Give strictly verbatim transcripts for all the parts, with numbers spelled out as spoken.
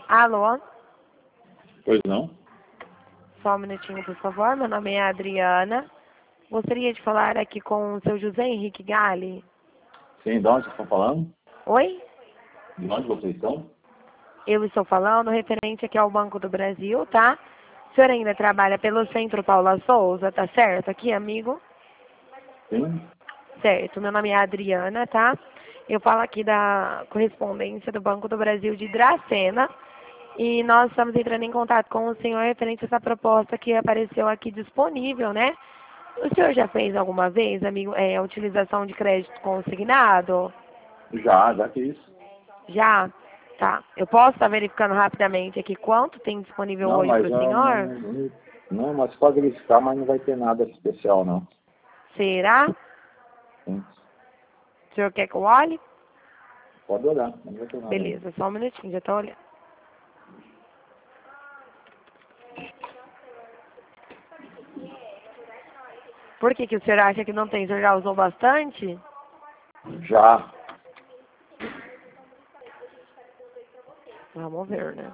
Alô? Pois não? Só um minutinho, por favor. Meu nome é Adriana. Gostaria de falar aqui com o seu José Henrique Gali. Sim, de onde vocês estão falando? Oi? De onde vocês estão? Eu estou falando referente aqui ao Banco do Brasil, tá? O senhor ainda trabalha pelo Centro Paula Souza, tá certo? Aqui, amigo? Sim. Certo. Meu nome é Adriana, tá? Eu falo aqui da correspondência do Banco do Brasil de Dracena. E nós estamos entrando em contato com o senhor referente a essa proposta que apareceu aqui disponível, né? O senhor já fez alguma vez, amigo, é, a utilização de crédito consignado? Já, já que isso. Já? Tá. Eu posso estar verificando rapidamente aqui quanto tem disponível Não, hoje mas para o eu não, senhor? não, não, mas pode verificar, mas não vai ter nada especial, não. Será? Sim. O senhor quer que eu olhe? Pode olhar, mas não vai ter nada. Beleza, só um minutinho, já estou olhando. Por que que o senhor acha que não tem? O senhor já usou bastante? Já. Vamos ver, né?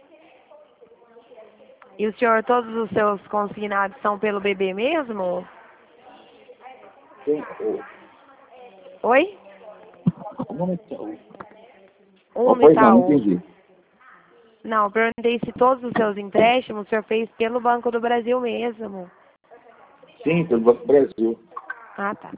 E o senhor, todos os seus consignados são pelo bebê mesmo? Sim. O, Oi? o nome é... o- Um Oh, no pois não, não Itaú. entendi. Não, eu perguntei se todos os seus empréstimos o senhor fez pelo Banco do Brasil mesmo. Sim, pelo Banco do Brasil. Ah, tá.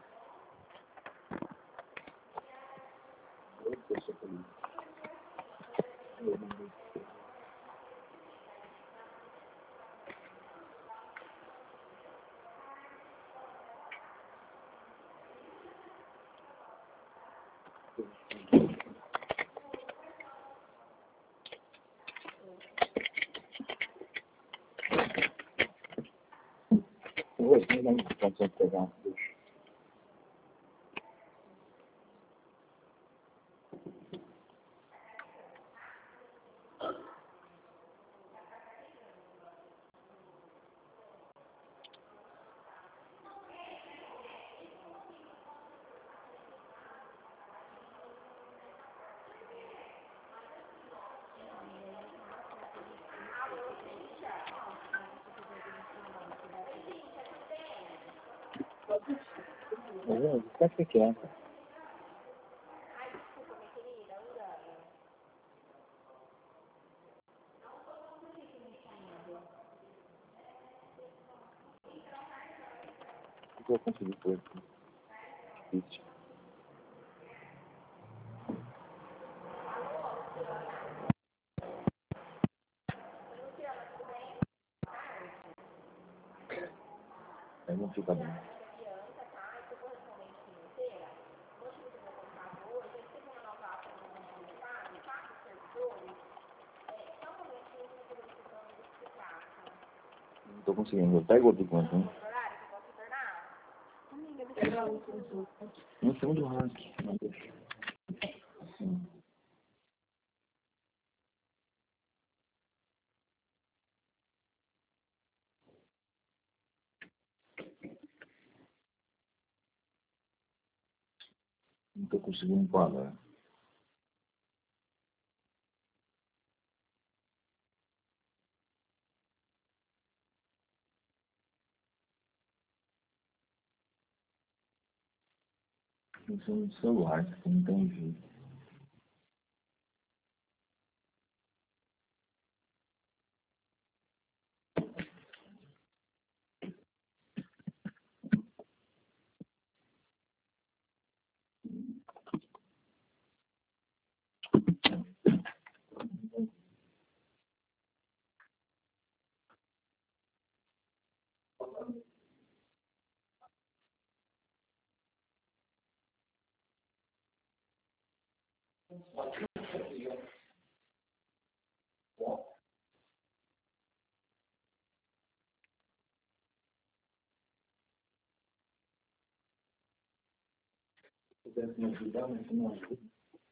Hoje não tem condição de pegar. O que é que é? O que eu consegui por aqui? Difícil. Aí não fica bem. Não tô conseguindo. Eu pego outro quanto, hein? Não tem um do ranking. Não deixa. Assim. Não tô conseguindo enquadrar. Não sei no celular, que não tem jeito. Se pudesse me ajudar, mas você não ajuda.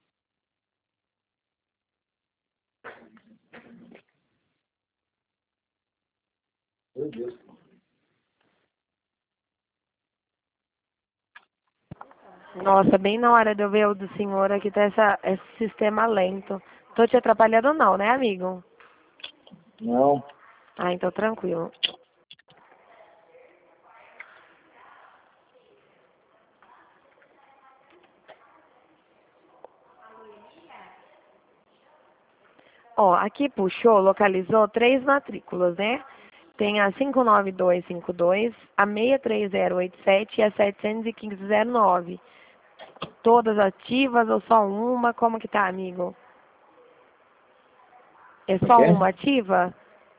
Meu Deus. Nossa, bem na hora de eu ver o do senhor aqui tá essa, esse sistema lento. Tô te atrapalhando não, né, amigo? Não. Ah, então tranquilo. Ó, aqui puxou, localizou três matrículas, né? Tem a cinco nove dois cinco dois, a seis três zero oito sete e a setecentos e quinze zero nove. Todas ativas ou só uma? Como que tá, amigo? É só Ok? uma ativa?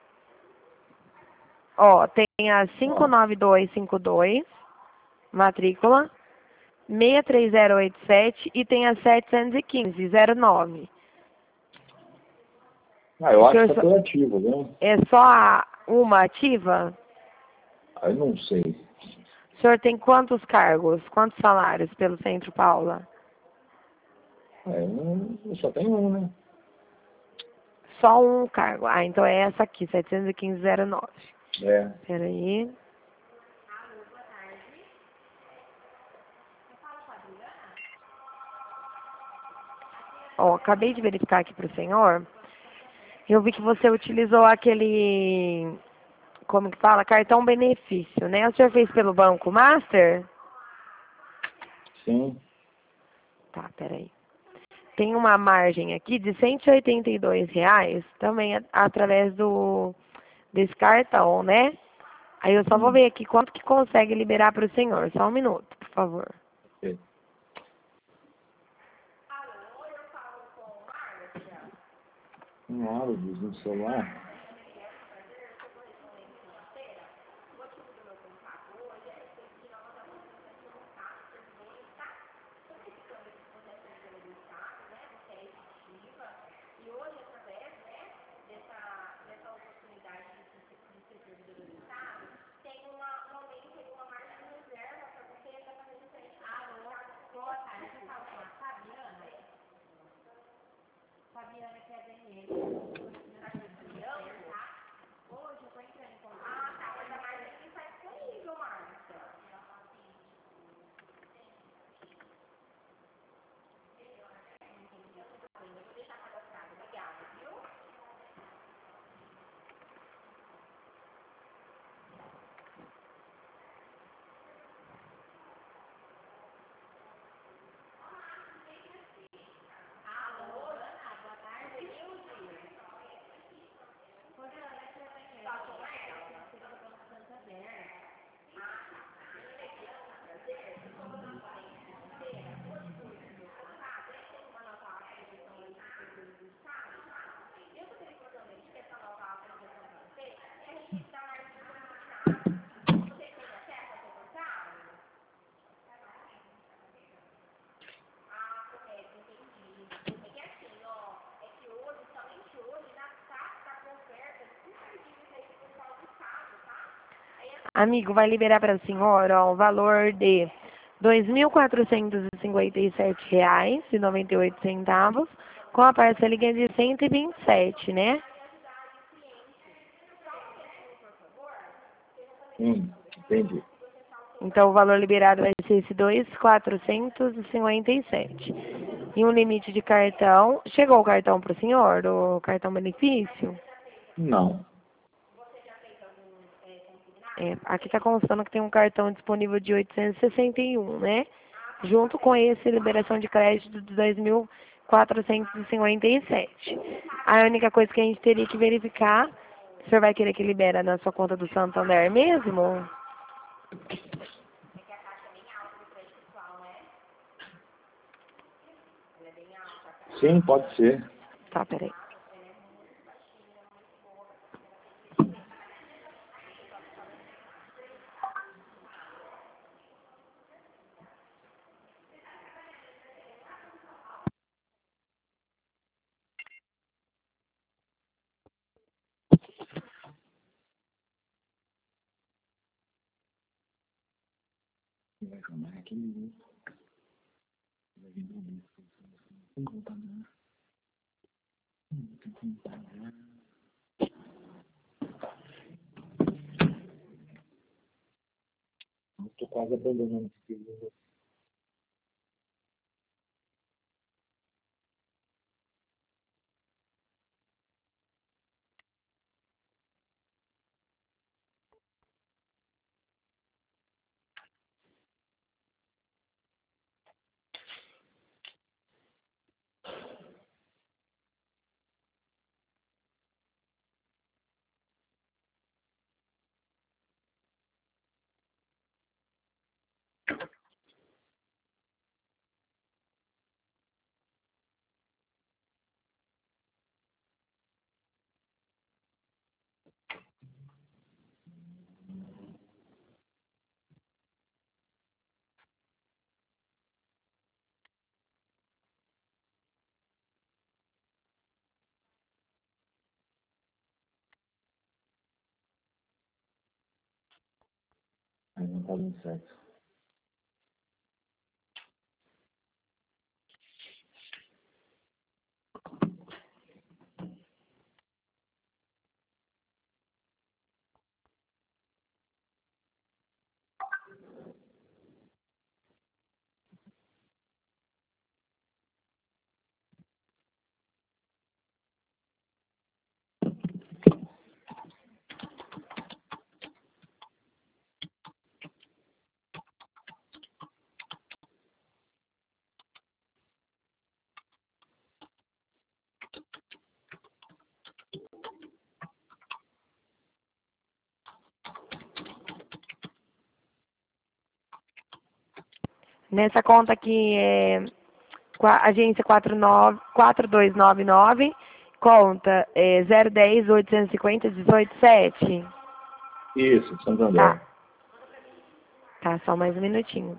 Ó, tem a cinco nove dois cinco dois, matrícula, seis três zero oito sete e tem a setecentos e quinze zero nove. Ah, eu O acho senhor que tá só, tudo ativo, né? é só a- uma ativa? Aí não sei. O senhor tem quantos cargos, quantos salários pelo Centro Paula? É, não, eu só tenho um, né? Só um cargo. Ah, então é essa aqui, setecentos e quinze zero nove. É. Espera aí. Ó, acabei de verificar aqui para o senhor. Eu vi que você utilizou aquele, como que fala? Cartão benefício, né? O senhor fez pelo Banco Master? Sim. Tá, peraí. Tem uma margem aqui de cento e oitenta e dois reais, também a- através do desse cartão, né? Aí eu só vou Hum, ver aqui quanto que consegue liberar para o senhor. Só um minuto, por favor. ok. Um hora no celular. Amigo, vai liberar para a senhora ó, o valor de dois mil quatrocentos e cinquenta e sete reais e noventa e oito centavos, com a parcelinha de cento e vinte e sete, né? Hum, entendi. Então o valor liberado vai ser esse dois mil quatrocentos e cinquenta e sete. E um limite de cartão. Chegou o cartão para o senhor, o cartão benefício? Não. É, aqui está constando que tem um cartão disponível de oitocentos e sessenta e um, né? Junto com esse, liberação de crédito de dois mil quatrocentos e cinquenta e sete. A única coisa que a gente teria que verificar, o senhor vai querer que libera na sua conta do Santander mesmo? Sim, pode ser. Tá, peraí. Vai chamar aqui. Vai vir do mês. Tem que voltar, né? Hum, tem que voltar, né? Eu tô quase abandonando esse livro. Aí não tá dando certo. Nessa conta aqui é qua- agência quatro nove quatro dois nove nove, conta é zero um zero oito cinco zero um oito sete. Isso, Santander. Tá, tá, só mais um minutinho.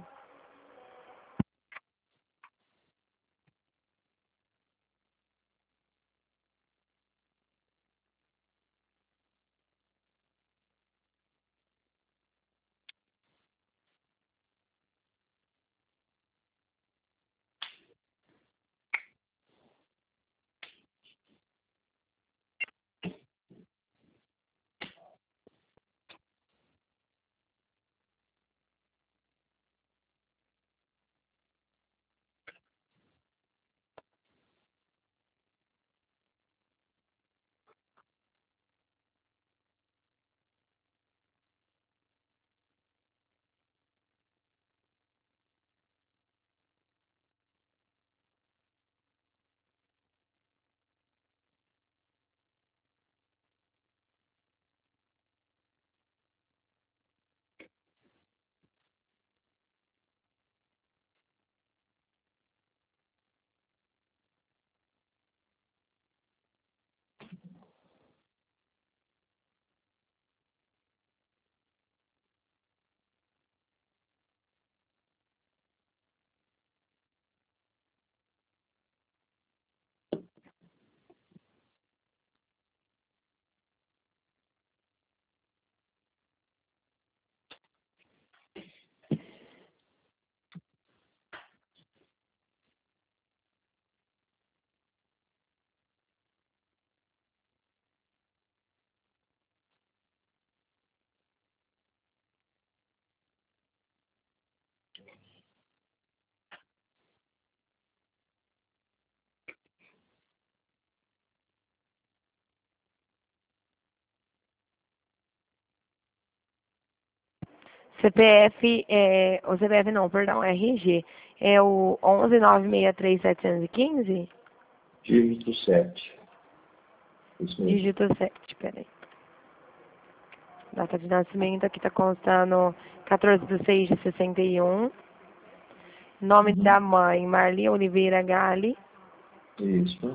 C P F, é, o C P F não, perdão, R G, é o onze nove seis três sete um cinco? Dígito sete. Isso mesmo. Dígito sete, peraí. Data de nascimento aqui está constando quatorze de seis de sessenta e um. Nome Uhum. da mãe, Marli Oliveira Gali. Isso.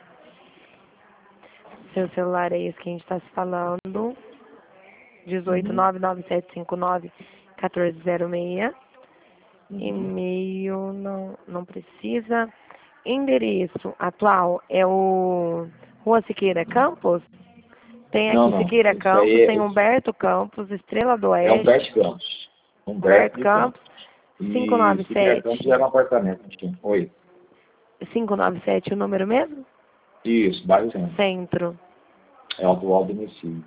Seu celular é esse que a gente está se falando. dezoito Uhum. nove nove sete cinco nove um quatro zero seis. Uhum. E-mail não, não precisa. Endereço atual é o Rua Siqueira Campos. Tem Não, aqui não. Siqueira Isso aí Campos, tem é, Humberto Campos, Estrela do é Oeste, Humberto Campos. Humberto Humberto de Campos, Campos. E Siqueira Campos quinhentos e noventa e sete. era um apartamento. Tinha. Oi. quinhentos e noventa e sete o número mesmo? Isso, bairro Centro. Centro. É o atual domicílio.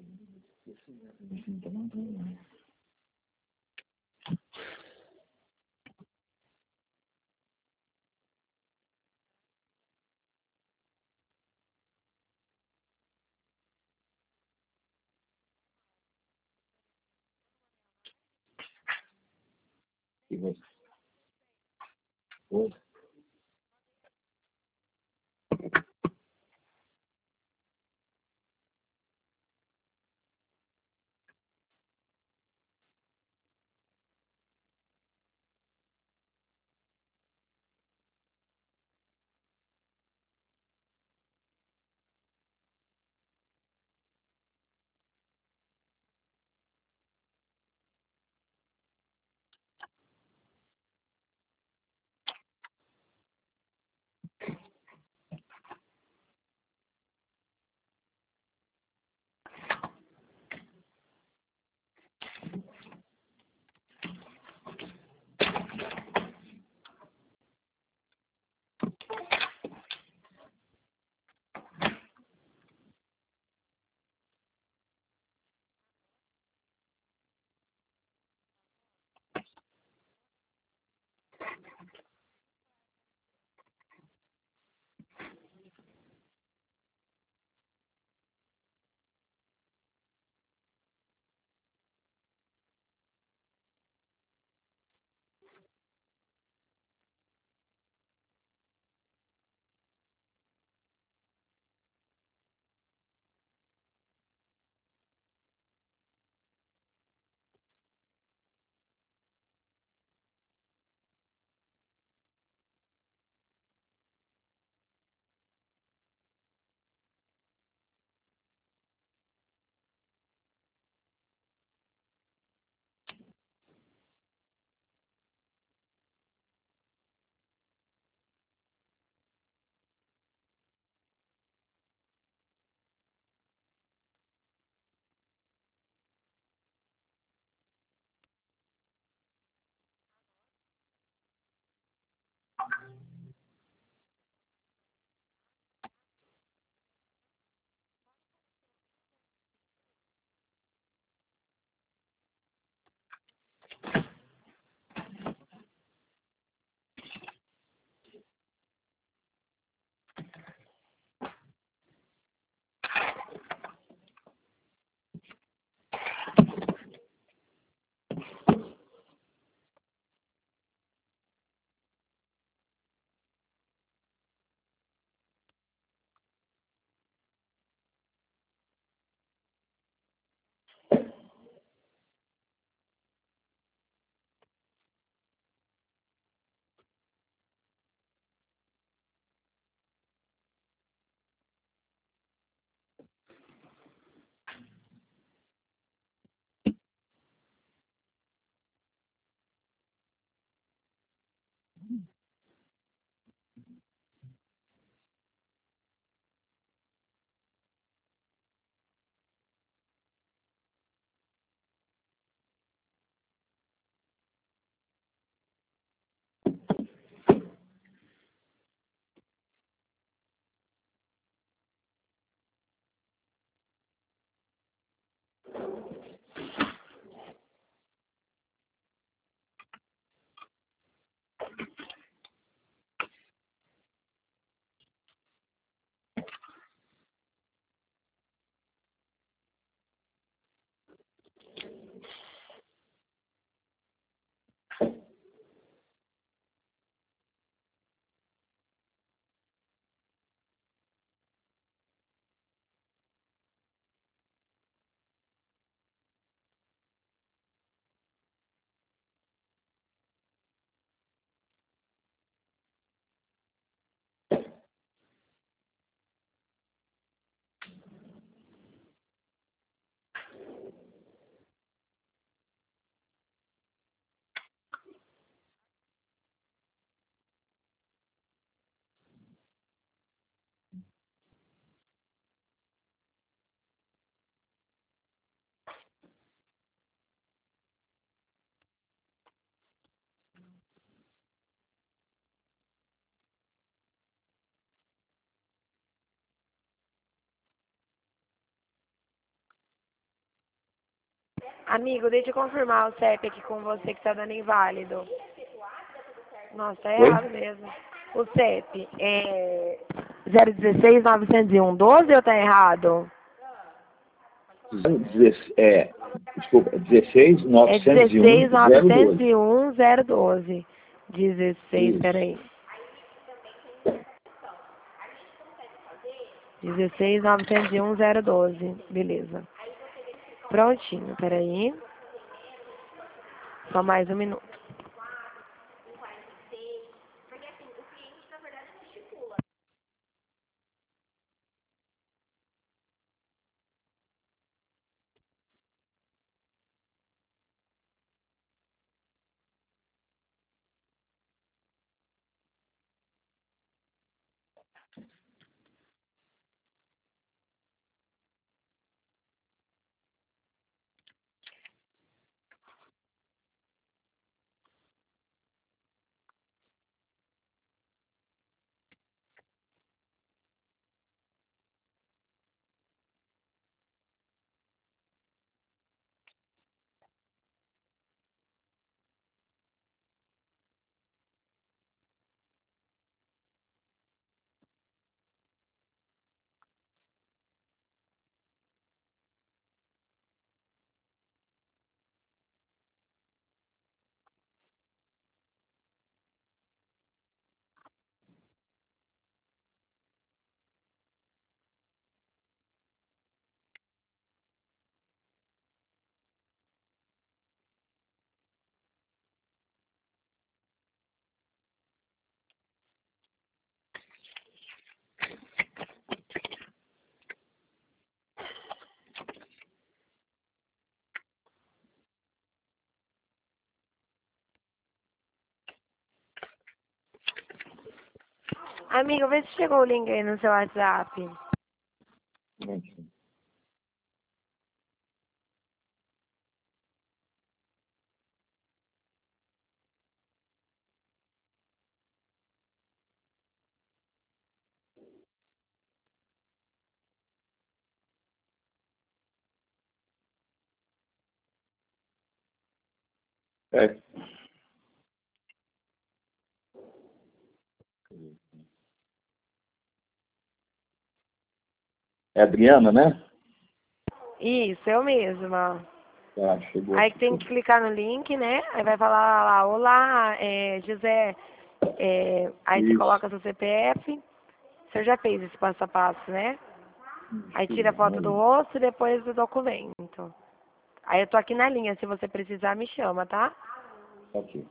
Assim, tá bom, tá bom. E você? Oi? Amigo, deixa eu confirmar o C E P aqui com você que tá dando inválido. Nossa, tá Oi? errado mesmo. O C E P é zero um seis, nove zero um, doze ou tá errado? Deze- É, desculpa, dezesseis, É novecentos e um, dezesseis, zero novecentos doze. e um, zero doze. dezesseis, Isso. peraí. dezesseis, novecentos e um, zero doze. Beleza. Prontinho, peraí. Só mais um minuto. Amigo, vê se chegou o link aí no seu WhatsApp. É. É Adriana, né? Isso, eu mesma. Tá, chegou Aí aqui. tem que clicar no link, né? Aí vai falar lá, olá, é, José. É, aí você Isso. coloca seu C P F. Você já fez esse passo a passo, né? Aí tira a foto do rosto e depois do documento. Aí eu tô aqui na linha, se você precisar me chama, tá? Aqui.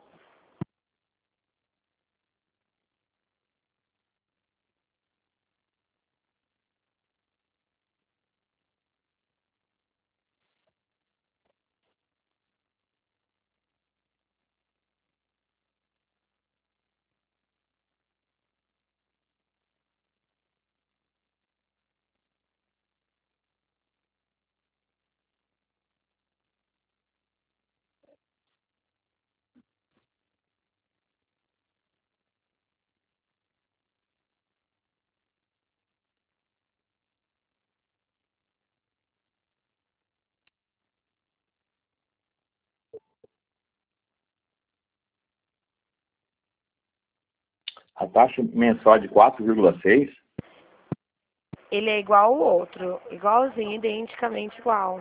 A taxa mensal de quatro vírgula seis. Ele é igual ao outro, igualzinho, identicamente igual.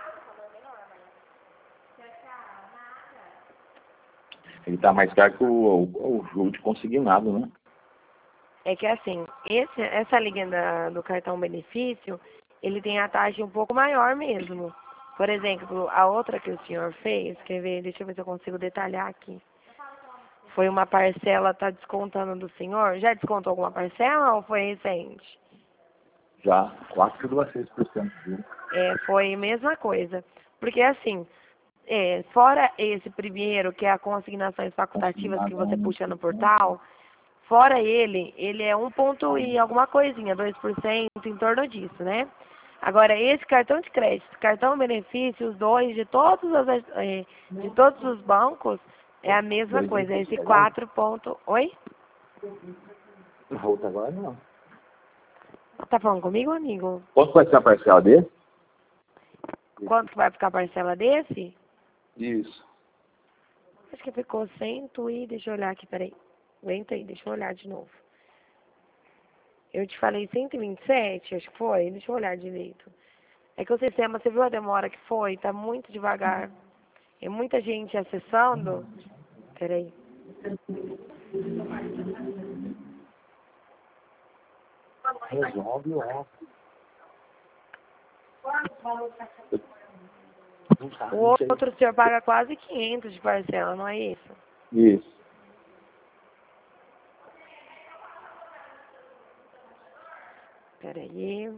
Ele está mais caro que o, o, o juro de consignado, né? É que assim, esse, essa linha da, do cartão benefício, ele tem a taxa um pouco maior mesmo. Por exemplo, a outra que o senhor fez, quer ver, deixa eu ver se eu consigo detalhar aqui. Foi uma parcela, tá descontando do senhor? Já descontou alguma parcela ou foi recente? Já quatro vírgula seis por cento de juro. É, foi a mesma coisa. Porque assim, é, fora esse primeiro, que é a consignações facultativas que você puxa no portal, fora ele, ele é um ponto e alguma coisinha, dois por cento em torno disso, né? Agora, esse cartão de crédito, cartão benefício, os dois de todos, as, eh, de todos os bancos, é a mesma coisa, esse quatro ponto... Oi? Volta agora não. Tá falando comigo, amigo? Quanto vai ser a parcela dele? Quanto que vai ficar a parcela desse? Isso. Acho que ficou cento e... Deixa eu olhar aqui, peraí. Aguenta aí, deixa eu olhar de novo. Eu te falei cento e vinte e sete, acho que foi. Deixa eu olhar direito. É que o sistema, você viu a demora que foi? Tá muito devagar. É muita gente acessando. Peraí. Resolve logo. O outro o senhor paga quase quinhentos de parcela, não é isso? Isso. Peraí.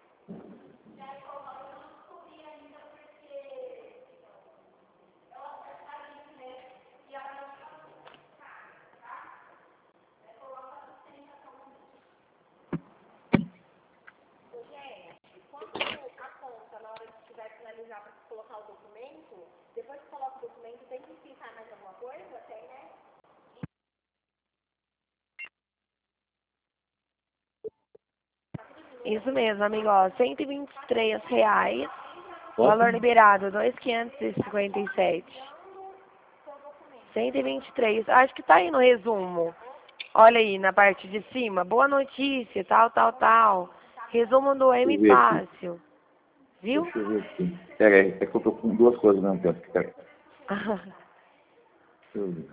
Isso mesmo, amigo, ó, cento e vinte e três reais, valor liberado, dois mil quinhentos e cinquenta e sete. cento e vinte e três, acho que tá aí no resumo. Olha aí, na parte de cima, boa notícia, tal, tal, tal. Resumo do M Fácil. Viu? Deixa eu ver aqui. Pera aí, é que eu tô com duas coisas ao mesmo tempo. Pera aí. Deixa eu ver.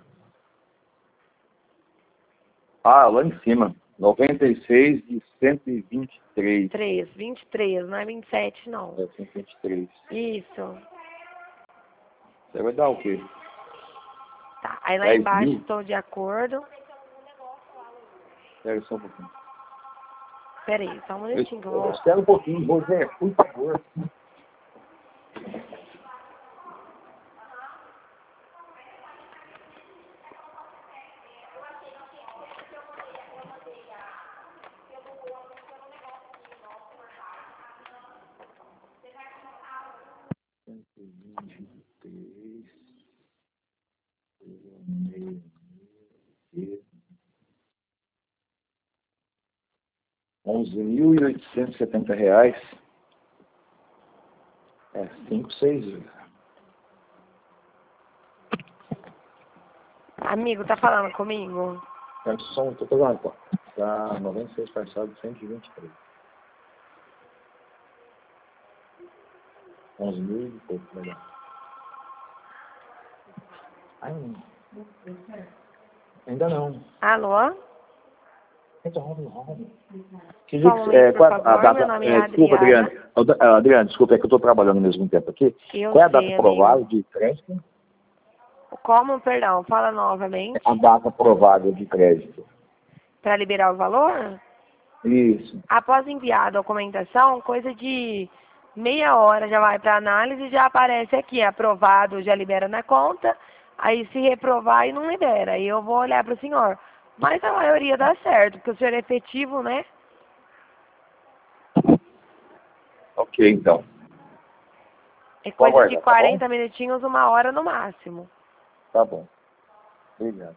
Ah, lá em cima. noventa e seis de cento e vinte e três. três, vinte e três, não é vinte e sete não. É cento e vinte e três. Isso. Você vai dar o quê? Tá, aí lá dez embaixo mil? estou de acordo. Espera só um pouquinho. Peraí, só um minutinho que eu vou... Espera um pouquinho, José, por favor. cento e vinte e três. Onze mil e oitocentos e setenta reais. É, cinco, seis. Amigo, tá falando comigo? É, só um, tô pegando, pô. Tá noventa e seis parcelados de cento e vinte e três. onze mil e pouco, legal. Ai, não. Ainda não. Alô? Resolve logo. Que Só dia um que, é, momento, por qual é a favor. data? Meu nome é É, desculpa, Adriana. Adriano. Ad- ah, Adriano, desculpa, é que eu estou trabalhando ao mesmo tempo aqui. Eu Qual é a data sei, provável amigo. de crédito? Como, perdão, fala novamente. A data provável de crédito. Para liberar o valor? Isso. Após enviar a documentação, coisa de meia hora já vai para análise e já aparece aqui, aprovado, já libera na conta. Aí se reprovar, aí não libera. Aí eu vou olhar para o senhor. Mas a maioria dá certo, porque o senhor é efetivo, né? Ok, então. É Vou coisa de aguardar, tá bom? quarenta minutinhos, uma hora no máximo. Tá bom. Obrigado.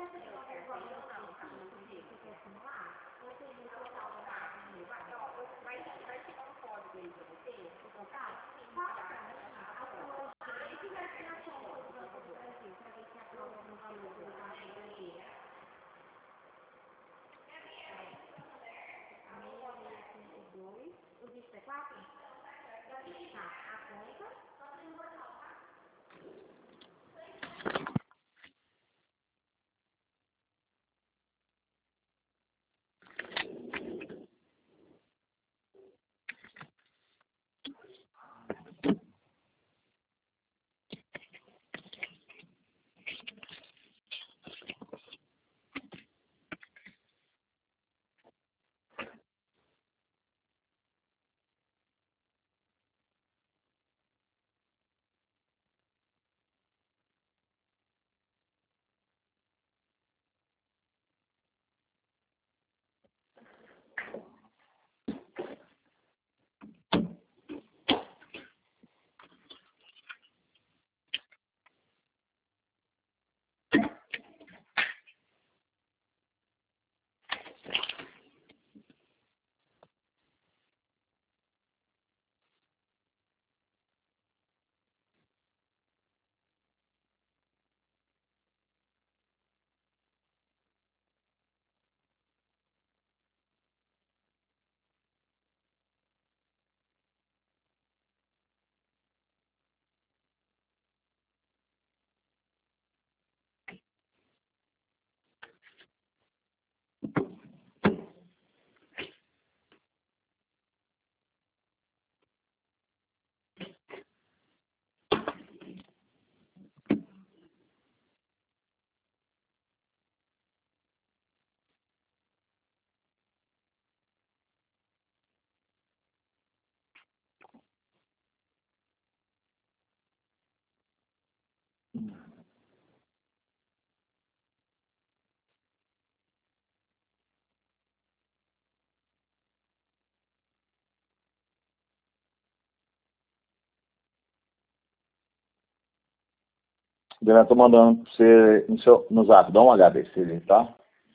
Eu estou mandando para você no, seu, no zap, dá uma olhada aí, tá?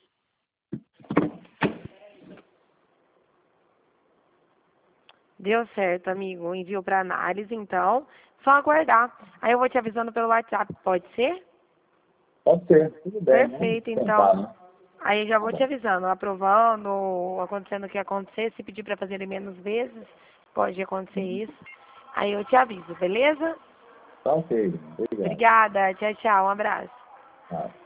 Deu certo, amigo. Enviou para análise, então. Só aguardar. Aí eu vou te avisando pelo WhatsApp, pode ser? Pode ser, tudo bem. Perfeito, Vamos então. tentar, né? Aí eu já vou te avisando, aprovando, acontecendo o que acontecer. Se pedir para fazer menos vezes, pode acontecer isso. Aí eu te aviso, beleza? Tá ok, obrigado. Obrigada. Tchau, tchau. Um abraço. Tá.